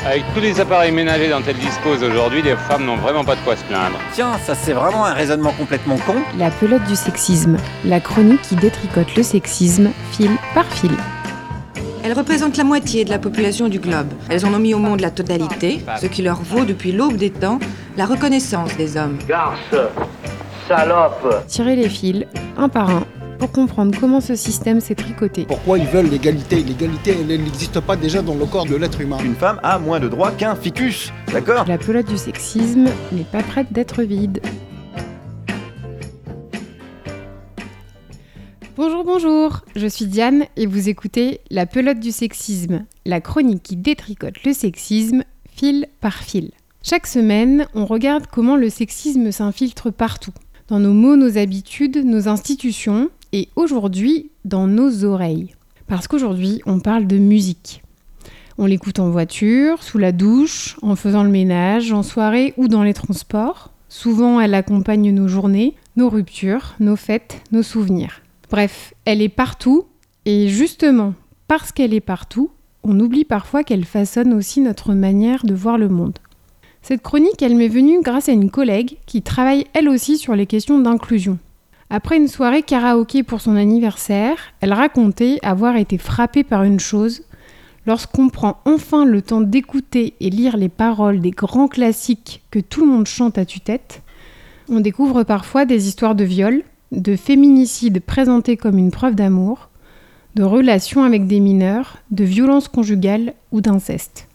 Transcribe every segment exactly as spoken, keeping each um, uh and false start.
Avec tous les appareils ménagers dont elles disposent aujourd'hui, les femmes n'ont vraiment pas de quoi se plaindre. Tiens, ça c'est vraiment un raisonnement complètement con. La pelote du sexisme, la chronique qui détricote le sexisme fil par fil. Elles représentent la moitié de la population du globe. Elles en ont mis au monde la totalité, ce qui leur vaut depuis l'aube des temps la reconnaissance des hommes. Garce, salope. Tirez les fils, un par un, pour comprendre comment ce système s'est tricoté. Pourquoi ils veulent l'égalité ? L'égalité, elle n'existe pas déjà dans le corps de l'être humain. Une femme a moins de droits qu'un ficus, d'accord ? La pelote du sexisme n'est pas prête d'être vide. Bonjour, bonjour, je suis Diane et vous écoutez La pelote du sexisme, la chronique qui détricote le sexisme fil par fil. Chaque semaine, on regarde comment le sexisme s'infiltre partout, dans nos mots, nos habitudes, nos institutions et aujourd'hui, dans nos oreilles. Parce qu'aujourd'hui, on parle de musique. On l'écoute en voiture, sous la douche, en faisant le ménage, en soirée ou dans les transports. Souvent, elle accompagne nos journées, nos ruptures, nos fêtes, nos souvenirs. Bref, elle est partout et justement, parce qu'elle est partout, on oublie parfois qu'elle façonne aussi notre manière de voir le monde. Cette chronique, elle m'est venue grâce à une collègue qui travaille elle aussi sur les questions d'inclusion. Après une soirée karaoké pour son anniversaire, elle racontait avoir été frappée par une chose. Lorsqu'on prend enfin le temps d'écouter et lire les paroles des grands classiques que tout le monde chante à tue-tête, on découvre parfois des histoires de viol, de féminicide présenté comme une preuve d'amour, de relations avec des mineurs, de violences conjugales ou d'inceste.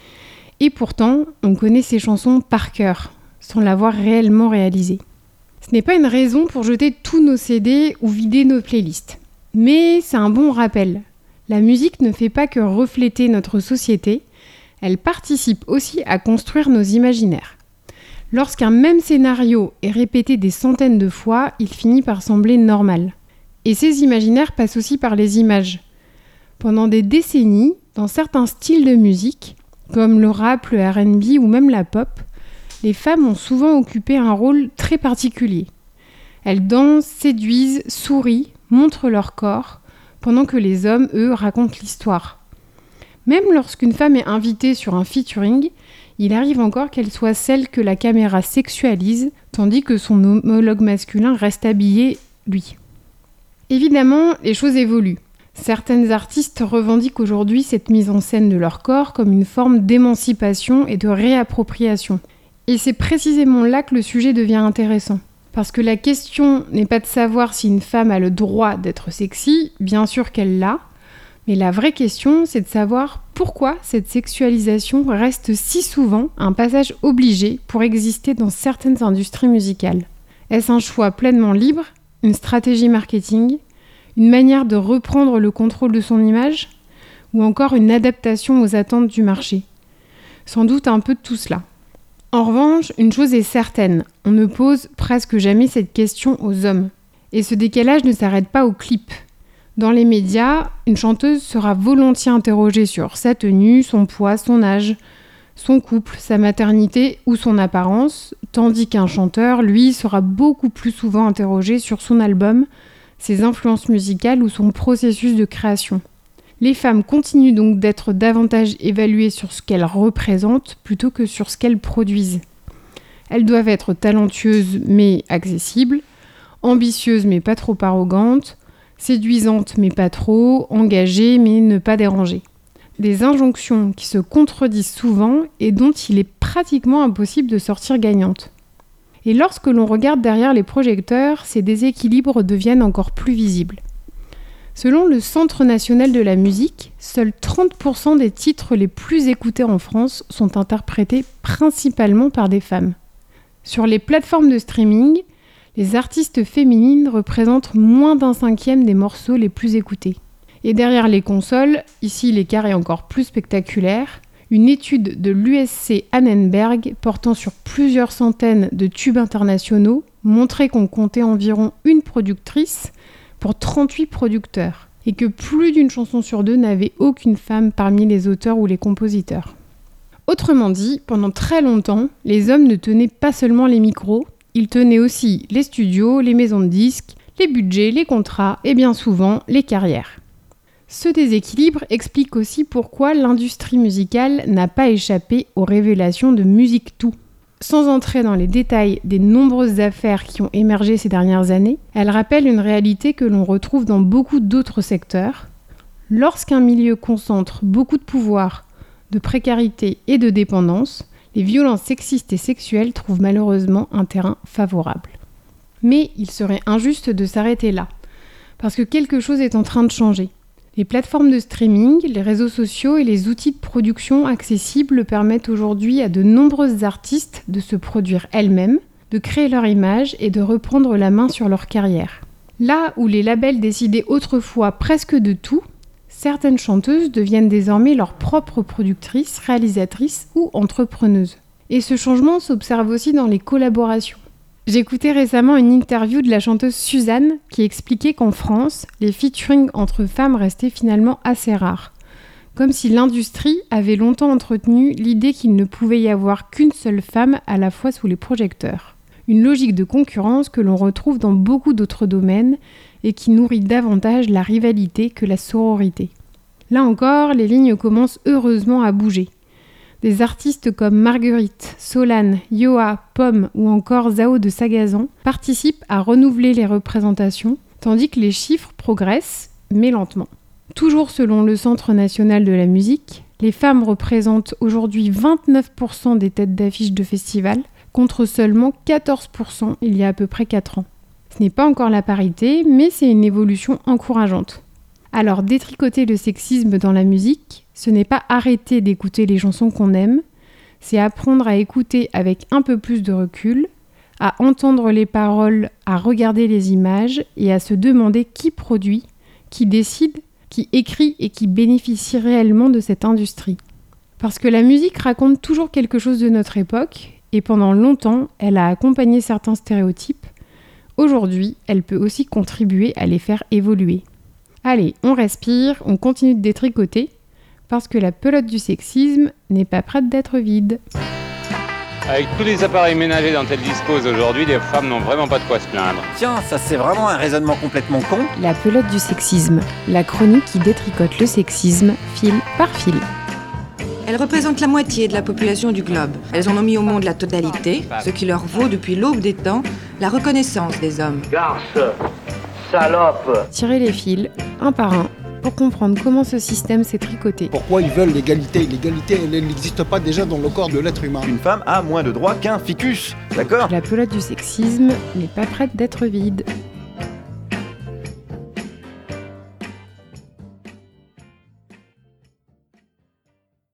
Et pourtant, on connaît ces chansons par cœur, sans l'avoir réellement réalisées. Ce n'est pas une raison pour jeter tous nos C D ou vider nos playlists. Mais c'est un bon rappel. La musique ne fait pas que refléter notre société, elle participe aussi à construire nos imaginaires. Lorsqu'un même scénario est répété des centaines de fois, il finit par sembler normal. Et ces imaginaires passent aussi par les images. Pendant des décennies, dans certains styles de musique, comme le rap, le R and B ou même la pop, les femmes ont souvent occupé un rôle très particulier. Elles dansent, séduisent, sourient, montrent leur corps, pendant que les hommes, eux, racontent l'histoire. Même lorsqu'une femme est invitée sur un featuring, il arrive encore qu'elle soit celle que la caméra sexualise, tandis que son homologue masculin reste habillé, lui. Évidemment, les choses évoluent. Certaines artistes revendiquent aujourd'hui cette mise en scène de leur corps comme une forme d'émancipation et de réappropriation. Et c'est précisément là que le sujet devient intéressant. Parce que la question n'est pas de savoir si une femme a le droit d'être sexy, bien sûr qu'elle l'a, mais la vraie question, c'est de savoir pourquoi cette sexualisation reste si souvent un passage obligé pour exister dans certaines industries musicales. Est-ce un choix pleinement libre, une stratégie marketing, une manière de reprendre le contrôle de son image, ou encore une adaptation aux attentes du marché ? Sans doute un peu de tout cela. En revanche, une chose est certaine, on ne pose presque jamais cette question aux hommes. Et ce décalage ne s'arrête pas au clip. Dans les médias, une chanteuse sera volontiers interrogée sur sa tenue, son poids, son âge, son couple, sa maternité ou son apparence, tandis qu'un chanteur, lui, sera beaucoup plus souvent interrogé sur son album, ses influences musicales ou son processus de création. Les femmes continuent donc d'être davantage évaluées sur ce qu'elles représentent plutôt que sur ce qu'elles produisent. Elles doivent être talentueuses mais accessibles, ambitieuses mais pas trop arrogantes, séduisantes mais pas trop, engagées mais ne pas déranger. Des injonctions qui se contredisent souvent et dont il est pratiquement impossible de sortir gagnante. Et lorsque l'on regarde derrière les projecteurs, ces déséquilibres deviennent encore plus visibles. Selon le Centre national de la musique, seuls trente pour cent des titres les plus écoutés en France sont interprétés principalement par des femmes. Sur les plateformes de streaming, les artistes féminines représentent moins d'un cinquième des morceaux les plus écoutés. Et derrière les consoles, ici l'écart est encore plus spectaculaire, une étude de l'U S C Annenberg portant sur plusieurs centaines de tubes internationaux montrait qu'on comptait environ une productrice pour trente-huit producteurs et que plus d'une chanson sur deux n'avait aucune femme parmi les auteurs ou les compositeurs. Autrement dit, pendant très longtemps, les hommes ne tenaient pas seulement les micros, ils tenaient aussi les studios, les maisons de disques, les budgets, les contrats et bien souvent les carrières. Ce déséquilibre explique aussi pourquoi l'industrie musicale n'a pas échappé aux révélations de Musique Tout. Sans entrer dans les détails des nombreuses affaires qui ont émergé ces dernières années, elle rappelle une réalité que l'on retrouve dans beaucoup d'autres secteurs. Lorsqu'un milieu concentre beaucoup de pouvoir, de précarité et de dépendance, les violences sexistes et sexuelles trouvent malheureusement un terrain favorable. Mais il serait injuste de s'arrêter là, parce que quelque chose est en train de changer. Les plateformes de streaming, les réseaux sociaux et les outils de production accessibles permettent aujourd'hui à de nombreuses artistes de se produire elles-mêmes, de créer leur image et de reprendre la main sur leur carrière. Là où les labels décidaient autrefois presque de tout, certaines chanteuses deviennent désormais leurs propres productrices, réalisatrices ou entrepreneuses. Et ce changement s'observe aussi dans les collaborations. J'écoutais récemment une interview de la chanteuse Suzanne qui expliquait qu'en France, les featuring entre femmes restaient finalement assez rares. Comme si l'industrie avait longtemps entretenu l'idée qu'il ne pouvait y avoir qu'une seule femme à la fois sous les projecteurs. Une logique de concurrence que l'on retrouve dans beaucoup d'autres domaines et qui nourrit davantage la rivalité que la sororité. Là encore, les lignes commencent heureusement à bouger. Des artistes comme Marguerite, Solane, Yoa, Pomme ou encore Zao de Sagazan participent à renouveler les représentations, tandis que les chiffres progressent, mais lentement. Toujours selon le Centre national de la musique, les femmes représentent aujourd'hui vingt-neuf pour cent des têtes d'affiche de festivals, contre seulement quatorze pour cent il y a à peu près quatre ans. Ce n'est pas encore la parité, mais c'est une évolution encourageante. Alors détricoter le sexisme dans la musique, ce n'est pas arrêter d'écouter les chansons qu'on aime, c'est apprendre à écouter avec un peu plus de recul, à entendre les paroles, à regarder les images et à se demander qui produit, qui décide, qui écrit et qui bénéficie réellement de cette industrie. Parce que la musique raconte toujours quelque chose de notre époque et pendant longtemps, elle a accompagné certains stéréotypes. Aujourd'hui, elle peut aussi contribuer à les faire évoluer. Allez, on respire, on continue de détricoter, parce que la pelote du sexisme n'est pas prête d'être vide. Avec tous les appareils ménagers dont elles disposent aujourd'hui, les femmes n'ont vraiment pas de quoi se plaindre. Tiens, ça c'est vraiment un raisonnement complètement con. La pelote du sexisme, la chronique qui détricote le sexisme fil par fil. Elles représentent la moitié de la population du globe. Elles en ont mis au monde la totalité, ce qui leur vaut depuis l'aube des temps la reconnaissance des hommes. Garce, salope. Tirez les fils, un par un, pour comprendre comment ce système s'est tricoté. Pourquoi ils veulent l'égalité? L'égalité, elle elle n'existe pas déjà dans le corps de l'être humain. Une femme a moins de droits qu'un ficus, d'accord? La pelote du sexisme n'est pas prête d'être vide.